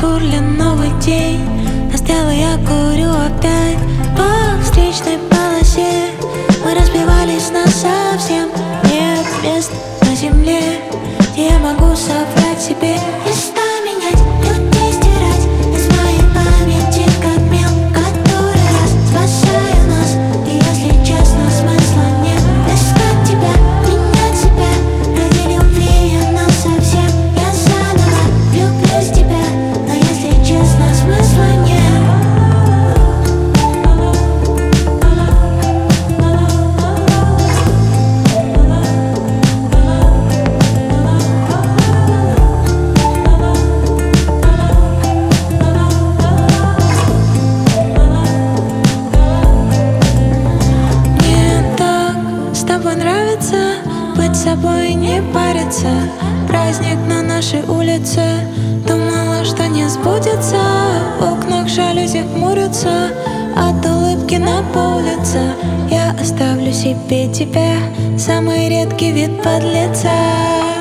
Турли новый день, настал, и я курю опять по встречной полосе. Мы разбивались насовсем. Нет мест на земле, где я могу соврать себе. Места менять, людей стирать из моей памяти, как мел, который раз спасая нас. И если честно, смысла нет искать тебя, менять себя. Ради любви я насовсем. Я заново влюблюсь в тебя, но если честно, смысла нет. Нравится быть собой, не париться. Праздник на нашей улице, думала, что не сбудется. В окнах жалюзи хмурятся, от улыбки на улице. Я оставлю себе тебя, самый редкий вид подлеца.